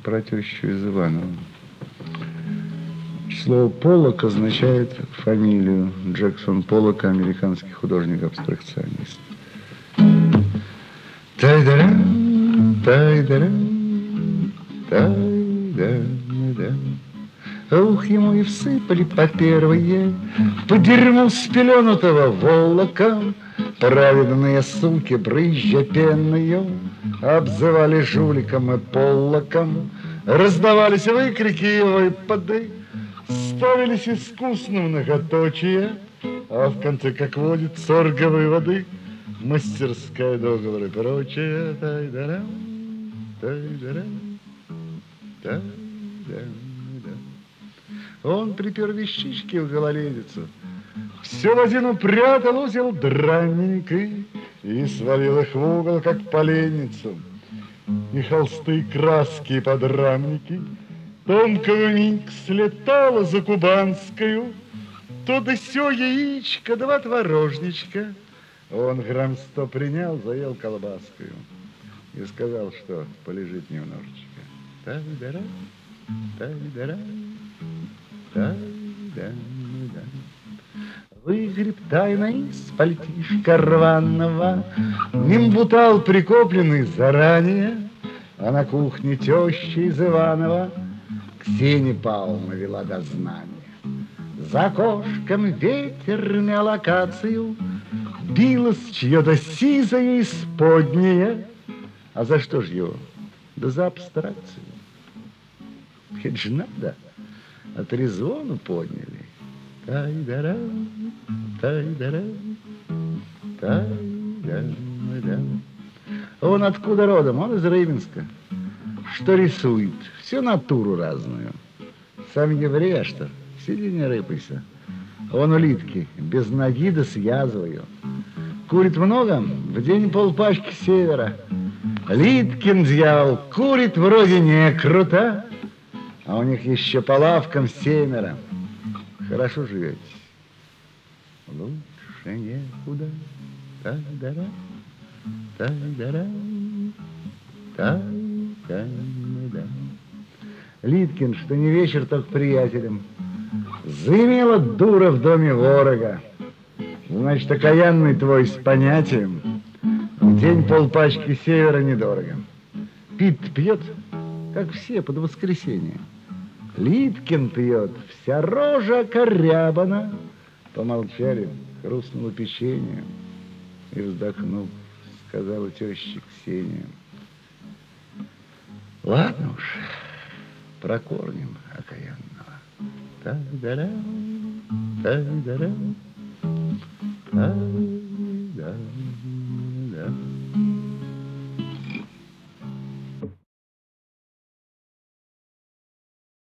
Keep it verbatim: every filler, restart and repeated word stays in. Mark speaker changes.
Speaker 1: про тещу из Иванова. Слово «Поллок» означает фамилию. Джексон Поллок, американский художник-абстракционист. Тай-да-рам, тай-да-рам, тай-да-да-дам. Ух, ему и всыпали по первые, по дерьму спеленутого волоком. Праведные суки, брызжа пенную, обзывали жуликом и поллоком. Раздавались выкрики и выпады, ставились искусно многоточие, а в конце, как водится, торговые воды, мастерская, договор и прочее. Тай-да-рам, тай-да-рам, тай-да-рам. Он припер вещички в гололедицу, все в один упрятал, узел дранненький и свалил их в угол, как поленницу. И холсты, и краски, и подрамники тонкого миг слетала за кубанскую, то да сё яичко, два творожничка. Он грамм сто принял, заел колбаскою и сказал, что полежит немножечко. Тай-да-рам, тай-да-рам, тай-да-да. Выгреб тайно из пальтишка рваного нимбутал, прикопленный заранее, а на кухне теща из Иванова Ксения Павловна вела дознание. За окошком ветер мял акацию, билось чье-то сизое исподнее. А за что ж его? Да за абстракцию. Это ж надо, а трезвону подняли. Тай-да-рам, тай-да-рам, тай-да-да-дам. Он откуда родом? Он из Рыбинска. Что рисует? Всю натуру разную. Сам еврей, а что? Сиди, не рыпайся. Он улитки, без ноги да с язвою. Курит много, в день полпачки севера. Литкин, дьявол, курит вроде не круто, а у них еще по лавкам семеро. Хорошо живете. Лучше некуда. Тай-да-рам, тай-да-рам, тай-да-да-дам. Литкин, что не вечер, так приятелем. Заимела дура в доме ворога. Значит, окаянный твой с понятием. В день полпачки севера недорого. Пит пьет, как все, под воскресенье. Литкин пьет, вся рожа корябана. Помолчали, хрустнуло печенье. И, вздохнув, сказала теща Ксения: ладно уж, прокорнем окаянного. Тай-да-рам, тай-да-рам.